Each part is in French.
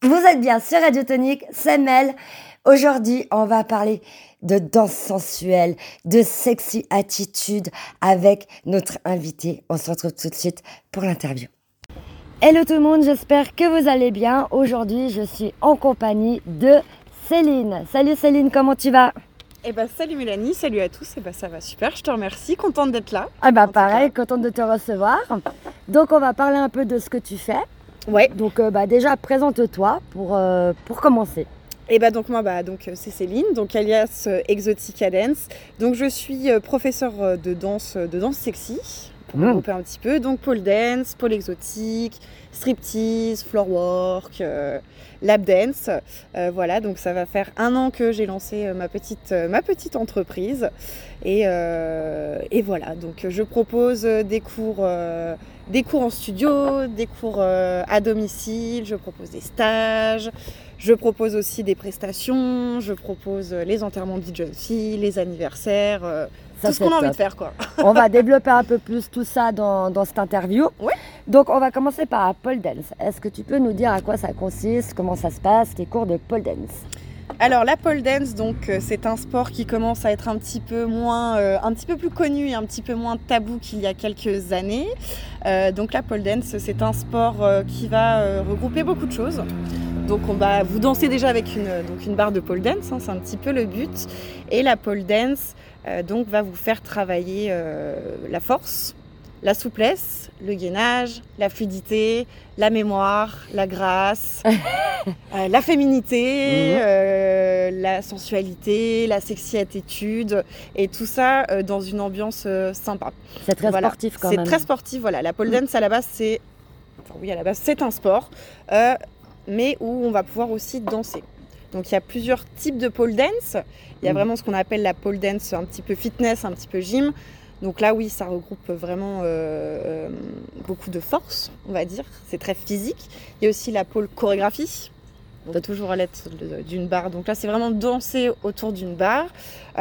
Vous êtes bien sur Radio Tonique, c'est Mel. Aujourd'hui, on va parler de danse sensuelle, de sexy attitude avec notre invité. On se retrouve tout de suite pour l'interview. Hello tout le monde, j'espère que vous allez bien. Aujourd'hui, je suis en compagnie de Céline. Salut Céline, comment tu vas ? Salut Mélanie, salut à tous. Ça va super, je te remercie, contente d'être là. Pareil, contente de te recevoir. Donc on va parler un peu de ce que tu fais. Ouais. Donc déjà présente-toi pour commencer. C'est Céline, alias Exotica Dance. Donc je suis professeure de danse sexy, pour regrouper un petit peu. Donc pole dance, pole exotique, striptease, floor work, lap dance. Donc ça va faire 1 an que j'ai lancé ma petite entreprise. Et voilà, donc je propose des cours en studio, des cours à domicile, je propose des stages. Je propose aussi des prestations, je propose les enterrements de vie de jeune fille, les anniversaires, tout ce qu'on a envie de faire, quoi. On va développer un peu plus tout ça dans cette interview. Ouais. Donc on va commencer par pole dance. Est-ce que tu peux nous dire à quoi ça consiste, comment ça se passe, les cours de pole dance ? Alors la pole dance, c'est un sport qui commence à être un petit peu plus connu et un petit peu moins tabou qu'il y a quelques années. La pole dance, c'est un sport qui va regrouper beaucoup de choses. Donc vous dansez déjà avec une barre de pole dance, c'est un petit peu le but. Et la pole dance va vous faire travailler la force, la souplesse, le gainage, la fluidité, la mémoire, la grâce, la féminité, la sensualité, la sexy attitude, et tout ça dans une ambiance sympa. C'est très sportif quand même. C'est très sportif, voilà. La pole dance à la base c'est un sport, mais où on va pouvoir aussi danser. Donc il y a plusieurs types de pole dance. Il y a vraiment ce qu'on appelle la pole dance un petit peu fitness, un petit peu gym. Donc là, oui, ça regroupe vraiment beaucoup de force, on va dire. C'est très physique. Il y a aussi la pole chorégraphie. On doit toujours à l'aide d'une barre. Donc là, c'est vraiment danser autour d'une barre. Il y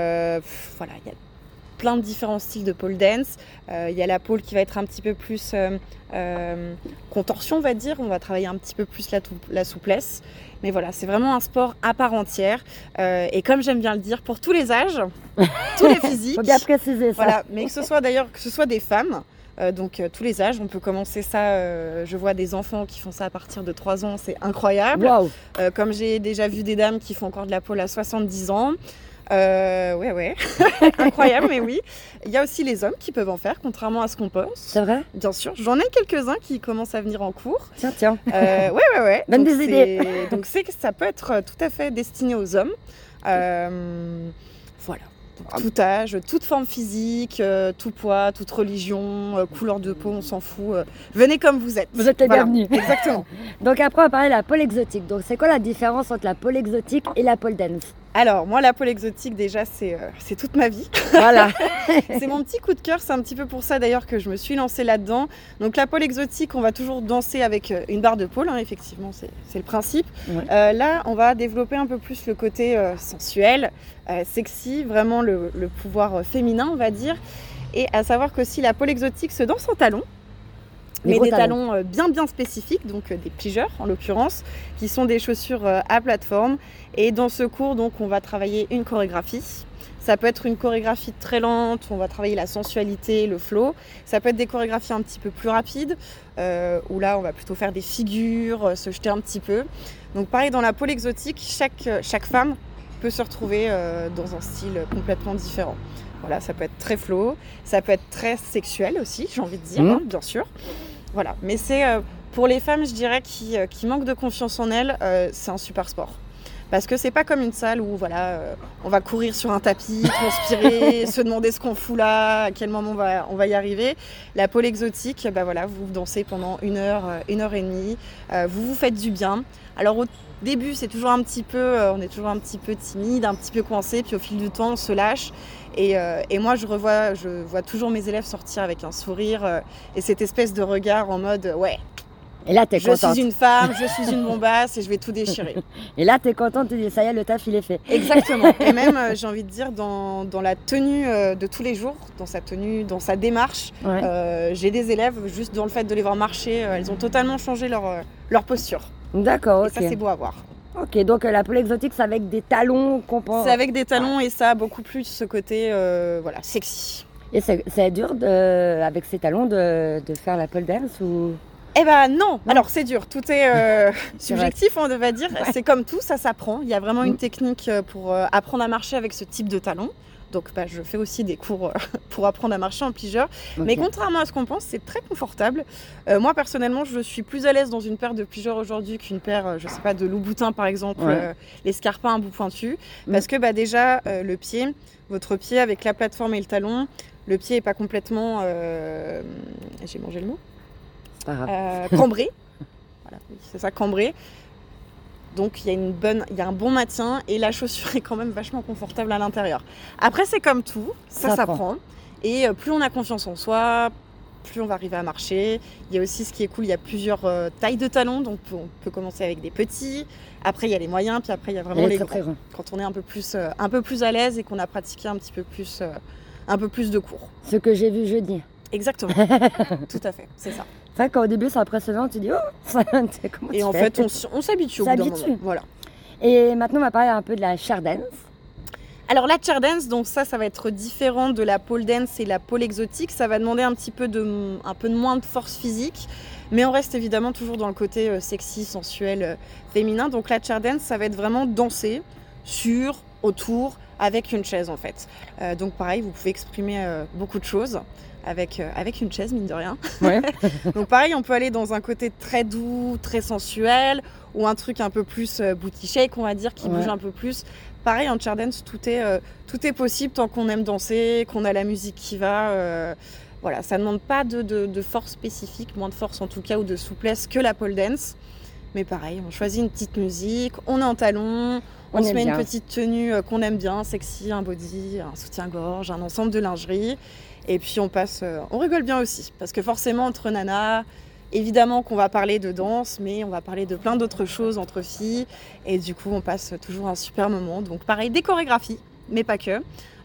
a plein de différents styles de pole dance. Il y a la pole qui va être un petit peu plus contorsion, on va dire. On va travailler un petit peu plus la souplesse. Mais voilà, c'est vraiment un sport à part entière. Et comme j'aime bien le dire, pour tous les âges, tous les physiques. Faut bien préciser ça. Voilà, mais que ce soit des femmes. Tous les âges, on peut commencer ça. Je vois des enfants qui font ça à partir de 3 ans, c'est incroyable. Wow. Comme j'ai déjà vu des dames qui font encore de la pole à 70 ans. Ouais. Incroyable, mais oui. Il y a aussi les hommes qui peuvent en faire, contrairement à ce qu'on pense. C'est vrai ? Bien sûr. J'en ai quelques-uns qui commencent à venir en cours. Tiens. Ouais. Donne des idées. Donc ça peut être tout à fait destiné aux hommes. Voilà. Donc, tout âge, toute forme physique, tout poids, toute religion, couleur de peau, on s'en fout. Venez comme vous êtes. Vous êtes les bienvenus. Exactement. Donc après, on va parler de la pole exotique. Donc c'est quoi la différence entre la pole exotique et la pole dance ? Alors, moi, la pole exotique, déjà, c'est toute ma vie. Voilà. C'est mon petit coup de cœur. C'est un petit peu pour ça, d'ailleurs, que je me suis lancée là-dedans. Donc, la pole exotique, on va toujours danser avec une barre de pole, effectivement, c'est le principe. Ouais. Là, on va développer un peu plus le côté sensuel, sexy, vraiment le pouvoir féminin, on va dire. Et à savoir qu'aussi, la pole exotique se danse en talons. Mais des talons bien spécifiques, donc des pligeurs en l'occurrence, qui sont des chaussures à plateforme. Et dans ce cours, donc, on va travailler une chorégraphie. Ça peut être une chorégraphie très lente, on va travailler la sensualité, le flow. Ça peut être des chorégraphies un petit peu plus rapides, où là, on va plutôt faire des figures, se jeter un petit peu. Donc pareil, dans la pole exotique, chaque femme peut se retrouver dans un style complètement différent. Voilà, ça peut être très flow, ça peut être très sexuel aussi, j'ai envie de dire, bien sûr. Voilà, mais c'est pour les femmes, je dirais, qui manquent de confiance en elles, c'est un super sport. Parce que c'est pas comme une salle où on va courir sur un tapis, transpirer, se demander ce qu'on fout là, à quel moment on va y arriver. La pole exotique, vous dansez pendant 1 heure, 1 heure et demie, vous vous faites du bien. Alors au début, c'est toujours on est toujours un petit peu timide, un petit peu coincé, puis au fil du temps, on se lâche. Et moi, je vois toujours mes élèves sortir avec un sourire et cette espèce de regard en mode ouais. Et là, t'es contente. Je suis une femme, je suis une bombasse et je vais tout déchirer. Et là, t'es contente, tu dis ça y est, le taf, il est fait. Exactement. Et même, j'ai envie de dire, dans la tenue de tous les jours, dans sa tenue, dans sa démarche, j'ai des élèves, juste dans le fait de les voir marcher, elles ont totalement changé leur posture. D'accord, Et ok. ça, c'est beau à voir. Ok, donc la pole exotique, c'est avec des talons qu'on pense. C'est avec des talons et ça a beaucoup plus ce côté sexy. Et c'est dur avec ces talons de faire la pole dance ou... Eh ben non. Alors c'est dur, tout est subjectif, on devrait dire. Ouais. C'est comme tout, ça s'apprend. Il y a vraiment une technique pour apprendre à marcher avec ce type de talons. Donc je fais aussi des cours pour apprendre à marcher en pligeur. Ok. Mais contrairement à ce qu'on pense, c'est très confortable. Moi personnellement, je suis plus à l'aise dans une paire de pligeurs aujourd'hui qu'une paire, je sais pas, de Louboutin par exemple, Ouais. les Scarpa un bout pointu. Parce que déjà, le pied, votre pied avec la plateforme et le talon, le pied est pas complètement... j'ai mangé le mot C'est pas grave. cambré. Voilà, oui, c'est ça, cambré. Donc il y a un bon maintien et la chaussure est quand même vachement confortable à l'intérieur. Après c'est comme tout, ça s'apprend. Et plus on a confiance en soi, plus on va arriver à marcher. Il y a aussi ce qui est cool, il y a plusieurs tailles de talons, donc on peut commencer avec des petits. Après il y a les moyens, puis après il y a vraiment les très grands. grands. Quand on est un peu plus à l'aise et qu'on a pratiqué un petit peu plus, de cours. Ce que j'ai vu jeudi. Exactement, tout à fait, c'est ça. C'est vrai qu'au début, c'est impressionnant, tu dis oh, comment Et tu en fais fait, on s'habitue au bout d'un moment. Voilà. Et maintenant, on va parler un peu de la chair dance. Alors la chair dance, donc ça va être différent de la pole dance et la pole exotique. Ça va demander un peu de moins de force physique, mais on reste évidemment toujours dans le côté sexy, sensuel, féminin. Donc la chair dance, ça va être vraiment danser sur, autour, avec une chaise en fait. Donc pareil, vous pouvez exprimer beaucoup de choses avec une chaise, mine de rien. Ouais. Donc pareil, on peut aller dans un côté très doux, très sensuel, ou un truc un peu plus booty shake, on va dire, qui bouge un peu plus. Pareil, en chair dance, tout est possible tant qu'on aime danser, qu'on a la musique qui va. Voilà, ça ne demande pas de force spécifique, moins de force en tout cas, ou de souplesse que la pole dance. Mais pareil, on choisit une petite musique, on est en talons, on se met une petite tenue qu'on aime bien, sexy, un body, un soutien-gorge, un ensemble de lingerie. Et puis on rigole bien aussi, parce que forcément entre nanas, évidemment qu'on va parler de danse, mais on va parler de plein d'autres choses entre filles, et du coup on passe toujours un super moment. Donc pareil, des chorégraphies, mais pas que.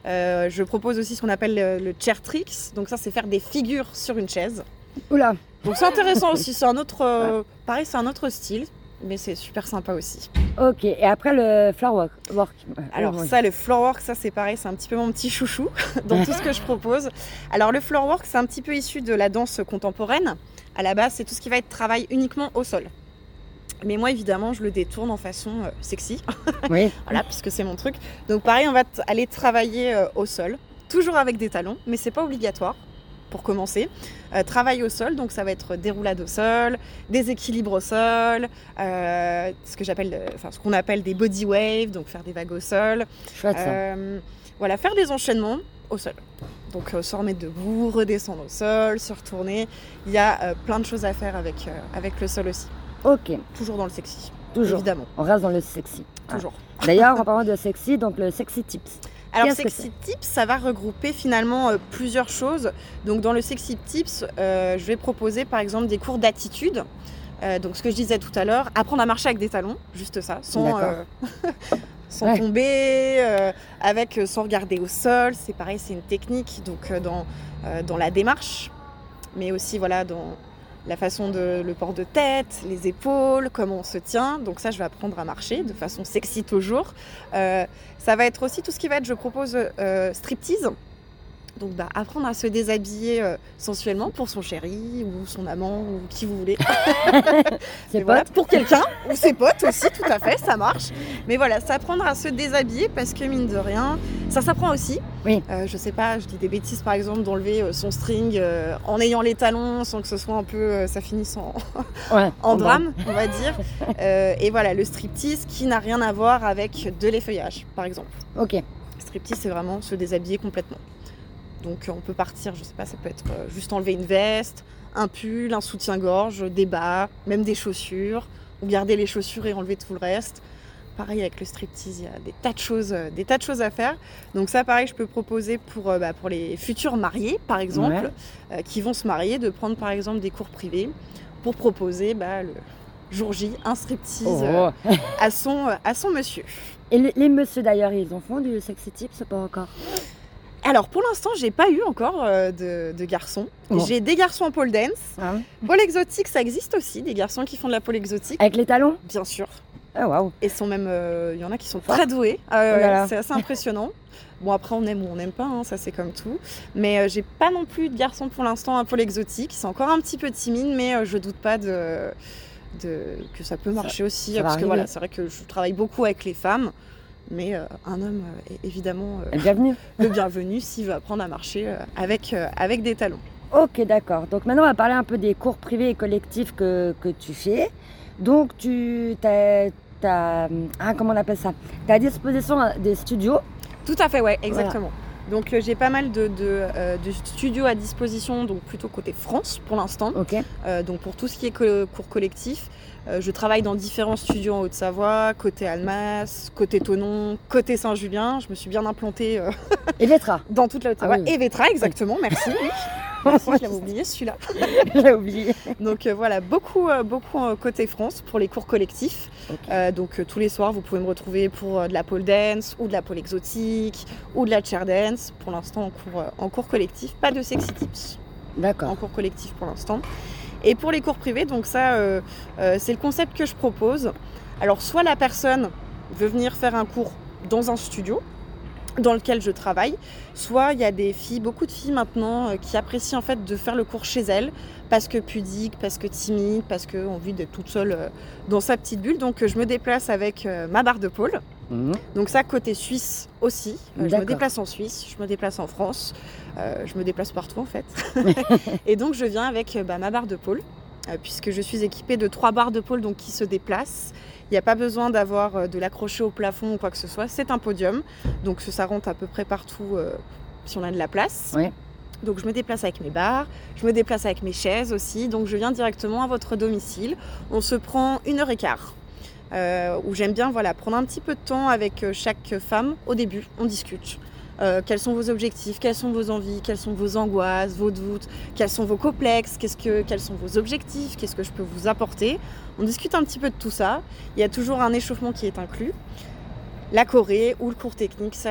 Je propose aussi ce qu'on appelle le chair tricks, donc ça c'est faire des figures sur une chaise. Oula. Donc c'est intéressant aussi, c'est un autre, pareil c'est un autre style, mais c'est super sympa aussi. Ok, et après le floor work. Alors ça, le floor work, ça c'est pareil, c'est un petit peu mon petit chouchou dans tout ce que je propose. Alors le floor work, c'est un petit peu issu de la danse contemporaine. À la base, c'est tout ce qui va être travail uniquement au sol. Mais moi, évidemment, je le détourne en façon sexy. Oui. Voilà, puisque c'est mon truc. Donc pareil, on va aller travailler au sol, toujours avec des talons, mais c'est pas obligatoire. Pour commencer, travail au sol, donc ça va être des roulades au sol, des équilibres au sol, ce qu'on appelle des body waves, donc faire des vagues au sol. Chouette, ça. Voilà, faire des enchaînements au sol. Donc se remettre debout, redescendre au sol, se retourner. Il y a plein de choses à faire avec le sol aussi. Ok. Toujours dans le sexy. Toujours. Évidemment. On reste dans le sexy. Toujours. D'ailleurs, en parlant de sexy, donc le sexy tips. Alors Sexy Tips, ça va regrouper finalement plusieurs choses. Donc dans le Sexy Tips, je vais proposer par exemple des cours d'attitude. Donc ce que je disais tout à l'heure, apprendre à marcher avec des talons, juste ça, sans tomber, sans regarder au sol. C'est pareil, c'est une technique donc dans la démarche, mais aussi voilà dans la façon le port de tête, les épaules, comment on se tient. Donc ça, je vais apprendre à marcher de façon sexy toujours. Ça va être aussi tout ce qui va être, je propose, striptease. Donc apprendre à se déshabiller sensuellement pour son chéri ou son amant ou qui vous voulez. Ses voilà, potes. pour quelqu'un ou ses potes aussi, tout à fait, ça marche. Mais voilà, s'apprendre à se déshabiller parce que mine de rien, ça s'apprend aussi. Oui. Je sais pas, je dis des bêtises par exemple d'enlever son string en ayant les talons sans que ce soit un peu, ça finisse en drame, on va dire. Et voilà, le striptease qui n'a rien à voir avec de l'effeuillage, par exemple. Ok. Striptease, c'est vraiment se déshabiller complètement. Donc on peut partir, je sais pas, ça peut être juste enlever une veste, un pull, un soutien-gorge, des bas, même des chaussures, ou garder les chaussures et enlever tout le reste. Pareil avec le striptease, il y a des tas de choses à faire. Donc ça, pareil, je peux proposer pour les futurs mariés, par exemple, qui vont se marier, de prendre par exemple des cours privés pour proposer le jour J un striptease à son monsieur. Et les messieurs d'ailleurs, ils en font du sexy tips ou pas encore? Alors pour l'instant, j'ai pas eu encore de garçons. Bon. J'ai des garçons en pole dance. Ah. Pole exotique, ça existe aussi, des garçons qui font de la pole exotique. Avec les talons? Bien sûr. Ah waouh. Et sont même, il y en a qui sont Fort. très doués. Là. C'est assez impressionnant. Bon, après, on aime ou on n'aime pas, hein, ça c'est comme tout. Mais j'ai pas non plus de garçons pour l'instant à pole exotique. C'est encore un petit peu timide, mais je doute pas que ça peut marcher aussi. Ça va Parce que arriver. voilà, c'est vrai que je travaille beaucoup avec les femmes. Mais un homme est évidemment Bienvenue. le bienvenu s'il veut apprendre à marcher avec des talons. Ok, d'accord. Donc maintenant, on va parler un peu des cours privés et collectifs que tu fais. Donc, comment on appelle ça? Tu as à disposition des studios. Tout à fait, ouais, exactement. Donc j'ai pas mal de studios à disposition, donc plutôt côté France pour l'instant. Ok. Donc pour tout ce qui est cours collectif, je travaille dans différents studios en Haute-Savoie, côté Almas, côté Thonon, côté Saint-Julien. Je me suis bien implantée Et Vétra. dans toute la Haute-Savoie. Ah oui. Et Vétra, exactement, merci. Oui. Merci, je l'avais oublié celui-là. J'ai oublié. Donc voilà, beaucoup côté France pour les cours collectifs. Okay. Donc tous les soirs, vous pouvez me retrouver pour de la pole dance ou de la pole exotique ou de la chair dance. Pour l'instant, en cours collectif, pas de sexy tips. D'accord. En cours collectif pour l'instant. Et pour les cours privés, donc ça, c'est le concept que je propose. Alors soit la personne veut venir faire un cours dans un studio dans lequel je travaille, soit il y a beaucoup de filles maintenant qui apprécient en fait de faire le cours chez elles parce que pudique, parce que timide, parce qu'ont envie d'être toute seule dans sa petite bulle. Donc je me déplace avec ma barre de pôle. Mmh. Donc ça, côté Suisse aussi. Je me D'accord. déplace en Suisse, je me déplace en France, je me déplace partout en fait. Et donc je viens avec ma barre de pôle, puisque je suis équipée de 3 barres de pôle donc, qui se déplacent. Il n'y a pas besoin d'avoir de l'accrocher au plafond ou quoi que ce soit, c'est un podium. Donc ça rentre à peu près partout si on a de la place. Oui. Donc je me déplace avec mes barres, je me déplace avec mes chaises aussi. Donc je viens directement à votre domicile. On se prend 1h15. Où j'aime bien prendre un petit peu de temps avec chaque femme au début, on discute. Quels sont vos objectifs, quelles sont vos envies, quelles sont vos angoisses, vos doutes, quels sont vos complexes, quels sont vos objectifs, qu'est-ce que je peux vous apporter. On discute un petit peu de tout ça. Il y a toujours un échauffement qui est inclus. La choré ou le cours technique, ça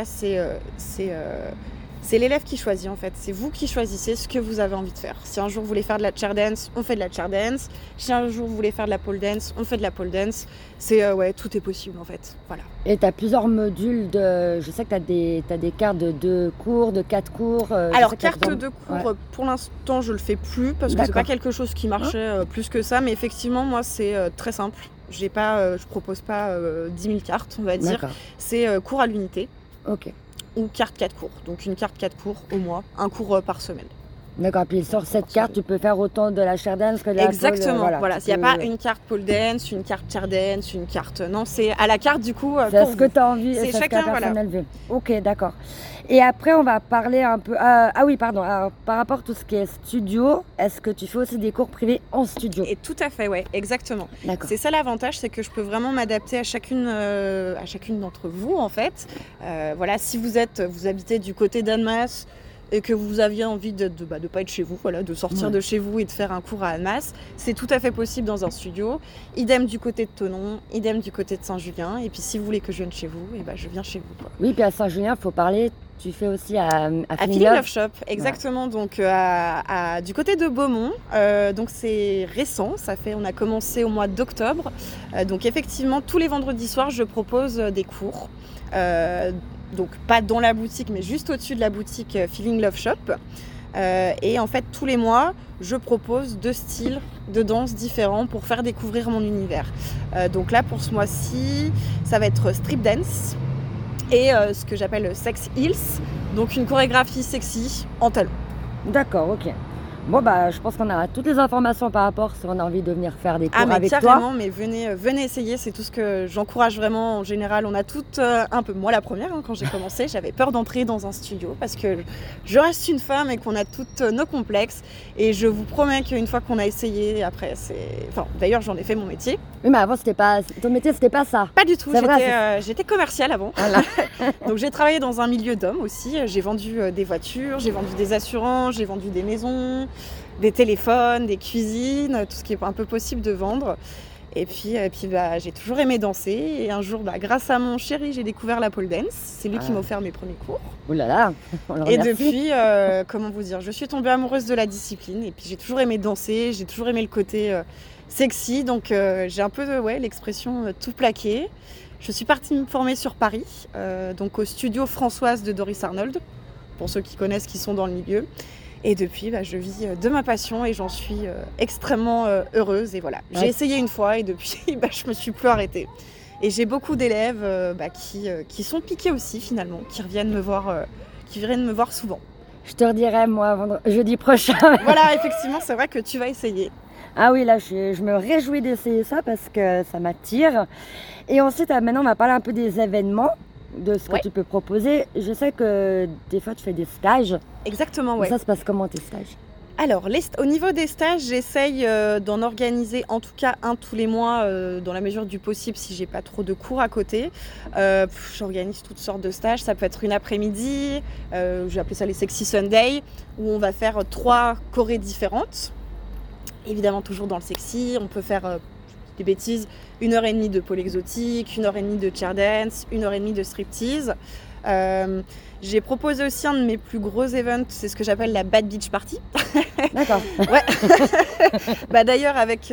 c'est l'élève qui choisit en fait. C'est vous qui choisissez ce que vous avez envie de faire. Si un jour vous voulez faire de la chair dance, on fait de la chair dance. Si un jour vous voulez faire de la pole dance, on fait de la pole dance. Tout est possible en fait. Voilà. Et tu as plusieurs modules je sais que tu as des cartes de 2 cours, de 4 cours. Alors carte de cours, pour l'instant je le fais plus parce que c'est pas quelque chose qui marchait plus que ça. Mais effectivement moi c'est très simple. Je propose pas 10 000 cartes on va dire. D'accord. C'est cours à l'unité. Ok. Ou carte 4 cours. Donc une carte 4 cours au mois, un cours par semaine. D'accord, puis sur cette carte, tu peux faire autant de la chair dance que de la Exactement, pole, voilà. Il n'y a pas une carte pole dance, une carte chair dance, une carte... Non, c'est à la carte du coup c'est ce que tu as envie, c'est ce chacun, que la personne elle veut. Ok, d'accord. Et après, on va parler un peu... Alors, par rapport à tout ce qui est studio, est-ce que tu fais aussi des cours privés en studio? Et tout à fait, ouais, exactement. D'accord. C'est ça l'avantage, c'est que je peux vraiment m'adapter à chacune d'entre vous, en fait. Si vous habitez du côté d'Annemasse, et que vous aviez envie de pas être chez vous, de sortir de chez vous et de faire un cours à Annemasse, c'est tout à fait possible dans un studio. Idem du côté de Thonon, idem du côté de Saint-Julien. Et puis si vous voulez que je vienne chez vous, je viens chez vous. Quoi. Oui, puis à Saint-Julien, il faut parler, tu fais aussi à Feeling Love Shop, exactement. Ouais. Donc du côté de Beaumont, donc c'est récent, on a commencé au mois d'octobre. Donc effectivement, tous les vendredis soirs, je propose des cours. Donc pas dans la boutique, mais juste au-dessus de la boutique Feeling Love Shop. Et en fait, tous les mois, je propose 2 styles de danse différents pour faire découvrir mon univers. Donc là, pour ce mois-ci, ça va être strip dance et ce que j'appelle sex heels, donc une chorégraphie sexy en talons. D'accord, ok. Bon, je pense qu'on a toutes les informations par rapport si on a envie de venir faire des cours avec toi. Carrément, mais venez essayer, c'est tout ce que j'encourage vraiment. En général, on a toutes un peu... Moi, la première, quand j'ai commencé, j'avais peur d'entrer dans un studio parce que je reste une femme et qu'on a toutes nos complexes. Et je vous promets qu'une fois qu'on a essayé, après, d'ailleurs, j'en ai fait mon métier. Oui, mais avant, ton métier, c'était pas ça. Pas du tout, j'étais commerciale avant. Voilà. Donc, j'ai travaillé dans un milieu d'hommes aussi. J'ai vendu des voitures, j'ai vendu des assurances, j'ai vendu des maisons, des téléphones, des cuisines, tout ce qui est un peu possible de vendre. Et puis bah, j'ai toujours aimé danser. Et un jour, bah, grâce à mon chéri, j'ai découvert la pole dance. C'est lui qui m'a offert mes premiers cours. Oh là là, on le Et remercie. depuis, comment vous dire, je suis tombée amoureuse de la discipline. Et puis j'ai toujours aimé danser, j'ai toujours aimé le côté sexy. Donc j'ai un peu l'expression tout plaqué. Je suis partie me former sur Paris, donc au studio Françoise de Doris Arnold, pour ceux qui connaissent, qui sont dans le milieu. Et depuis, bah, je vis de ma passion et j'en suis extrêmement heureuse. Et voilà, j'ai essayé une fois et depuis, bah, je me suis plus arrêtée. Et j'ai beaucoup d'élèves qui sont piqués aussi finalement, qui viennent me voir souvent. Je te redirai, moi, jeudi prochain. Voilà, effectivement, c'est vrai que tu vas essayer. Ah oui, là, je me réjouis d'essayer ça parce que ça m'attire. Et ensuite, maintenant, on va parler un peu des événements, de ce que tu peux proposer. Je sais que des fois, tu fais des stages. Exactement, oui. Ça se passe comment, tes stages ? Alors, au niveau des stages, j'essaye d'en organiser en tout cas un tous les mois, dans la mesure du possible, si j'ai pas trop de cours à côté. J'organise toutes sortes de stages. Ça peut être une après-midi, je vais appeler ça les Sexy Sunday, où on va faire 3 chorés différentes. Évidemment, toujours dans le sexy. On peut faire des bêtises, 1h30 de pole exotique, 1h30 de chair dance, 1h30 de striptease. J'ai proposé aussi un de mes plus gros events, c'est ce que j'appelle la Bad Beach Party. D'accord. Ouais. Bah, d'ailleurs, avec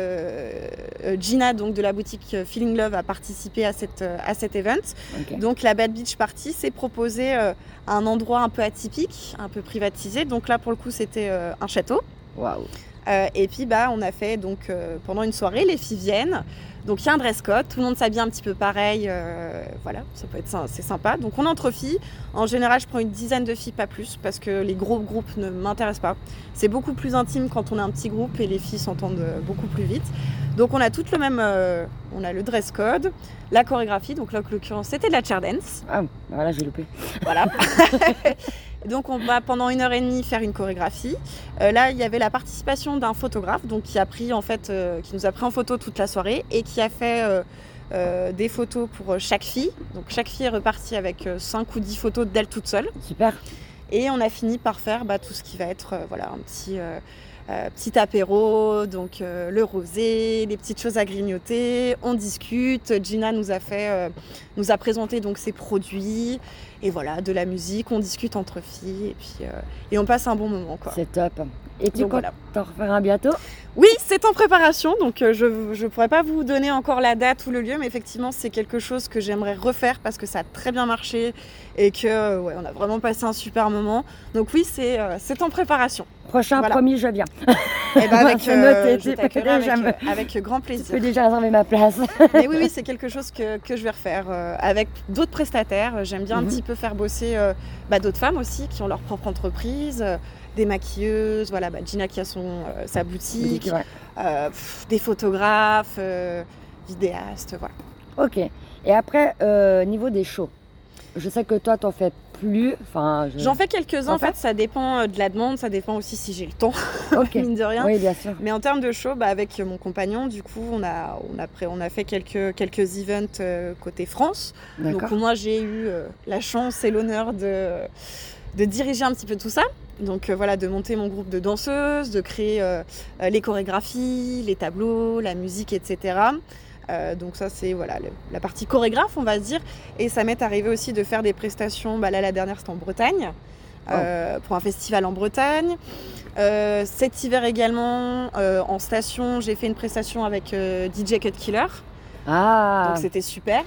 Gina, donc de la boutique Feeling Love, a participé à cet event. Okay. Donc la Bad Beach Party, c'est proposé à un endroit un peu atypique, un peu privatisé. Donc là, pour le coup, c'était un château. Waouh. Et puis bah, on a fait donc pendant une soirée, les filles viennent, donc il y a un dress code, tout le monde s'habille un petit peu pareil, voilà, c'est sympa. Donc on est entre filles, en général je prends une dizaine de filles, pas plus, parce que les gros groupes ne m'intéressent pas. C'est beaucoup plus intime quand on est un petit groupe et les filles s'entendent beaucoup plus vite. Donc on a toutes le même, on a le dress code, la chorégraphie, donc là en l'occurrence c'était de la chair dance. Ah voilà, j'ai loupé. Voilà. Donc on va pendant 1h30 faire une chorégraphie. Là il y avait la participation d'un photographe, donc qui nous a pris en photo toute la soirée et qui a fait des photos pour chaque fille. Donc chaque fille est repartie avec 5 ou 10 photos d'elle toute seule. Super. Et on a fini par faire tout ce qui va être un petit apéro, donc le rosé, les petites choses à grignoter, on discute. Gina nous a présenté donc ses produits et voilà, de la musique, on discute entre filles et on passe un bon moment, quoi. C'est top. Et tu comptes t'en refaire un bientôt ? Oui, c'est en préparation, donc je pourrais pas vous donner encore la date ou le lieu, mais effectivement c'est quelque chose que j'aimerais refaire parce que ça a très bien marché et que on a vraiment passé un super moment. Donc oui, c'est en préparation. Prochain, voilà. Promis, je viens. Et ben avec grand plaisir. Tu peux déjà réserver ma place. Mais oui, c'est quelque chose que je vais refaire avec d'autres prestataires. J'aime bien un petit peu faire bosser d'autres femmes aussi qui ont leur propre entreprise. Des maquilleuses, voilà, Gina qui a sa boutique, des photographes, vidéastes, voilà. Ok. Et après, niveau des shows, je sais que toi, t'en fais plus. J'en fais quelques-uns. En fait, ça dépend de la demande, ça dépend aussi si j'ai le temps, mine de rien. Oui, bien sûr. Mais en termes de show, avec mon compagnon, du coup, on a fait quelques events côté France. Donc moi, j'ai eu la chance et l'honneur de diriger un petit peu tout ça. Donc de monter mon groupe de danseuses, de créer les chorégraphies, les tableaux, la musique, etc. Donc ça c'est la partie chorégraphe, on va se dire. Et ça m'est arrivé aussi de faire des prestations. Là la dernière c'était en Bretagne, pour un festival en Bretagne. Cet hiver également en station, j'ai fait une prestation avec DJ Cut Killer. Donc c'était super.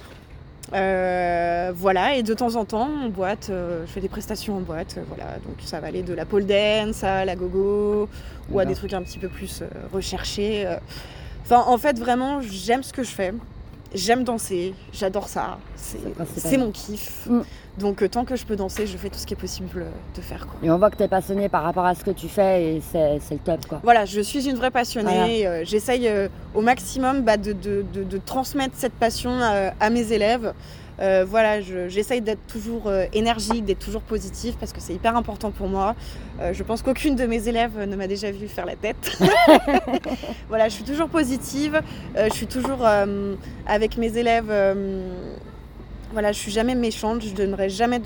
Et de temps en temps en boîte, je fais des prestations en boîte, donc ça va aller de la pole dance à la gogo ou à des trucs un petit peu plus recherchés. En fait vraiment j'aime ce que je fais, j'aime danser, j'adore ça, c'est mon kiff. Donc tant que je peux danser, je fais tout ce qui est possible de faire, quoi. Et on voit que tu es passionnée par rapport à ce que tu fais et c'est le top, quoi. Voilà, je suis une vraie passionnée. J'essaye au maximum de transmettre cette passion à mes élèves. J'essaye d'être toujours énergique, d'être toujours positive parce que c'est hyper important pour moi. Je pense qu'aucune de mes élèves ne m'a déjà vu faire la tête. Je suis toujours positive. Je suis toujours avec mes élèves Voilà, je suis jamais méchante, je dirais jamais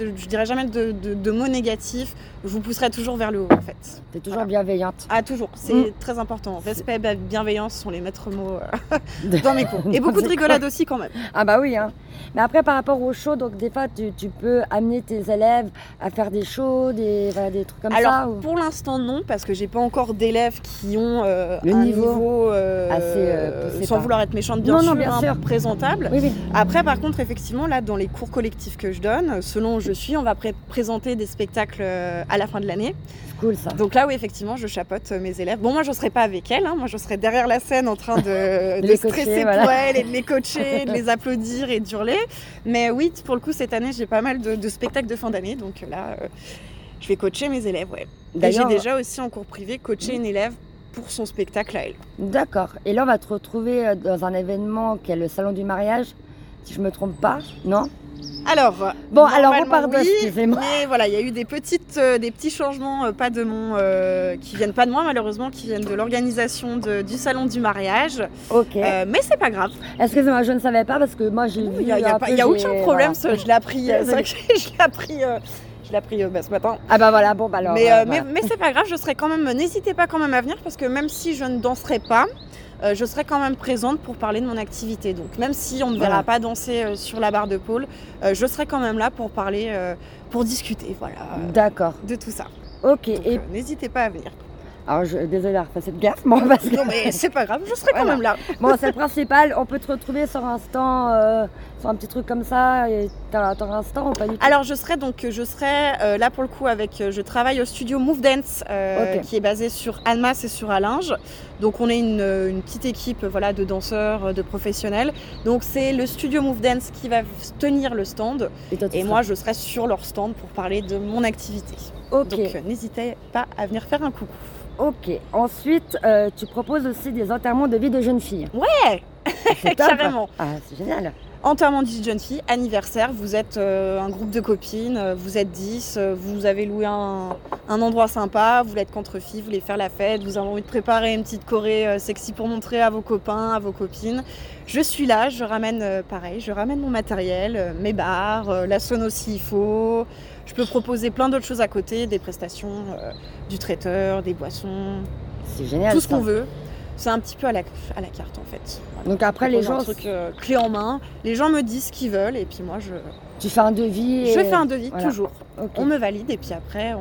de mots négatifs, je vous pousserai toujours vers le haut en fait. T'es toujours bienveillante. Ah toujours, c'est très important. Respect, bienveillance sont les maîtres mots dans mes cours. Et beaucoup de rigolade aussi quand même. Ah bah oui, hein. Mais après par rapport aux shows, donc des fois tu peux amener tes élèves à faire des shows, des trucs comme ça. Alors pour l'instant non, parce que j'ai pas encore d'élèves qui ont le un niveau assez, sans vouloir être méchante bien sûr, présentable. Oui. Après par contre effectivement là dans les cours collectifs que je donne, selon où je suis, on va présenter des spectacles à la fin de l'année. C'est cool ça. Donc là oui effectivement je chapeaute mes élèves. Bon moi je serai pas avec elles, hein. Moi je serai derrière la scène en train de stresser pour elles et de les coacher, de les applaudir et d'hurler. Mais oui pour le coup cette année j'ai pas mal de spectacles de fin d'année, donc là je vais coacher mes élèves. Ouais. Et j'ai déjà aussi en cours privé coaché une élève pour son spectacle à elle. D'accord. Et là on va te retrouver dans un événement qui est le salon du mariage, si je me trompe pas, non? Alors, on pardonne, oui, excusez-moi. Mais voilà, il y a eu des petits changements, qui viennent pas de moi malheureusement, qui viennent de l'organisation du salon du mariage. Ok. Mais c'est pas grave. Excusez-moi, je ne savais pas parce que moi j'ai vu. Il y a aucun problème, voilà. Je l'ai appris. C'est vrai que je l'ai appris ce matin. Ah bah voilà, bon bah alors. Mais c'est pas grave, n'hésitez pas quand même à venir parce que même si je ne danserai pas, je serai quand même présente pour parler de mon activité. Donc même si on ne verra pas danser sur la barre de pôle, je serai quand même là pour parler, pour discuter, d'accord, de tout ça. Ok. Donc, n'hésitez pas à venir. Alors désolée d'avoir fait cette gaffe, non mais c'est pas grave, je serai quand même là. Bon, c'est le principal, on peut te retrouver sur un stand, sur un petit truc comme ça, et t'as un stand ou pas du tout? Alors je serai là pour le coup je travaille au studio Move Dance, qui est basé sur Annemasse et sur Allinges. Donc on est une petite équipe de danseurs, de professionnels. Donc c'est le studio Move Dance qui va tenir le stand, et moi je serai sur leur stand pour parler de mon activité. Donc n'hésitez pas à venir faire un coucou. Ok. Ensuite, tu proposes aussi des enterrements de vie de jeunes filles. Ouais. Carrément. Ah, c'est génial. Enterrement de vie de jeune fille, anniversaire, vous êtes un groupe de copines, vous êtes 10, vous avez loué un endroit sympa, vous voulez être qu'entre filles, vous voulez faire la fête, vous avez envie de préparer une petite choré sexy pour montrer à vos copains, à vos copines. Je suis là, je ramène mon matériel, mes barres, la sono s'il faut. Je peux proposer plein d'autres choses à côté, des prestations, du traiteur, des boissons. C'est génial. Tout ce qu'on veut. C'est un petit peu à la carte en fait. Voilà. Donc après les gens... un truc clé en main. Les gens me disent ce qu'ils veulent et puis moi je... Tu fais un devis Je fais un devis, toujours. Okay. On me valide et puis après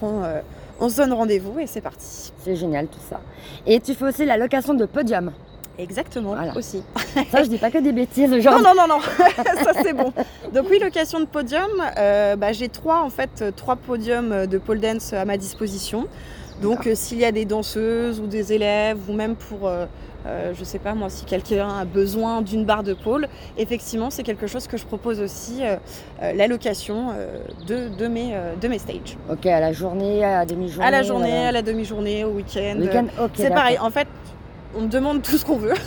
on se donne rendez-vous et c'est parti. C'est génial tout ça. Et tu fais aussi la location de podium. Exactement, aussi. Ça, je dis pas que des bêtises aujourd'hui. Non, ça c'est bon. Donc oui, location de podium, j'ai trois podiums de pole dance à ma disposition. Donc s'il y a des danseuses ou des élèves ou même pour, je sais pas moi, si quelqu'un a besoin d'une barre de pole, effectivement c'est quelque chose que je propose aussi, la location de mes stages. Ok, à la journée, à la demi-journée. À la journée, à la demi-journée, au week-end. C'est pareil, en fait. On me demande tout ce qu'on veut.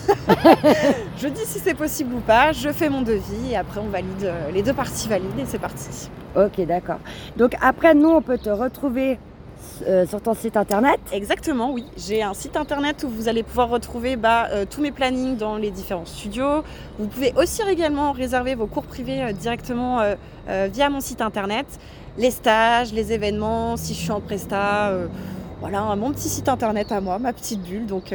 Je dis si c'est possible ou pas, je fais mon devis et après on valide, les deux parties valident et c'est parti. Ok, d'accord. Donc après, nous, on peut te retrouver sur ton site internet. Exactement, oui. J'ai un site internet où vous allez pouvoir retrouver tous mes plannings dans les différents studios. Vous pouvez aussi également réserver vos cours privés directement via mon site internet. Les stages, les événements, si je suis en presta... Voilà, mon petit site internet à moi, ma petite bulle, donc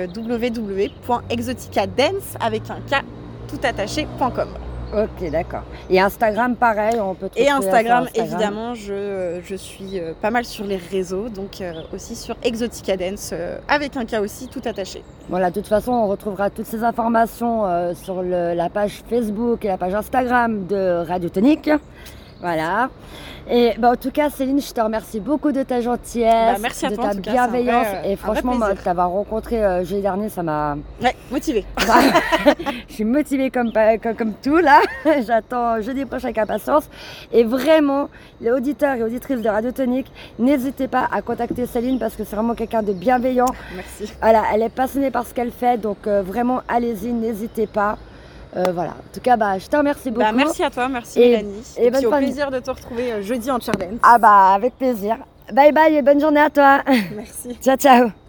www.exoticadance avec un K tout attaché.com. Ok, d'accord. Et Instagram, pareil, on peut trouver. Et Instagram, évidemment, je suis pas mal sur les réseaux, donc aussi sur Exoticadance avec un K aussi tout attaché. Voilà, de toute façon, on retrouvera toutes ces informations sur la page Facebook et la page Instagram de Radio Tonique. Voilà. Et en tout cas, Céline, je te remercie beaucoup de ta gentillesse, merci à de toi, ta bienveillance. Et franchement, t'avoir rencontré jeudi dernier, ça m'a... Ouais, motivée. Je suis motivée comme tout, là. J'attends jeudi prochain avec impatience. Et vraiment, les auditeurs et auditrices de Radio Tonique, n'hésitez pas à contacter Céline parce que c'est vraiment quelqu'un de bienveillant. Merci. Voilà, elle est passionnée par ce qu'elle fait, donc vraiment, allez-y, n'hésitez pas. Voilà. En tout cas, je te remercie beaucoup. Merci à toi, merci Mélanie. Et puis au plaisir de te retrouver jeudi en cheer dance. Avec plaisir. Bye bye et bonne journée à toi. Merci. Ciao, ciao.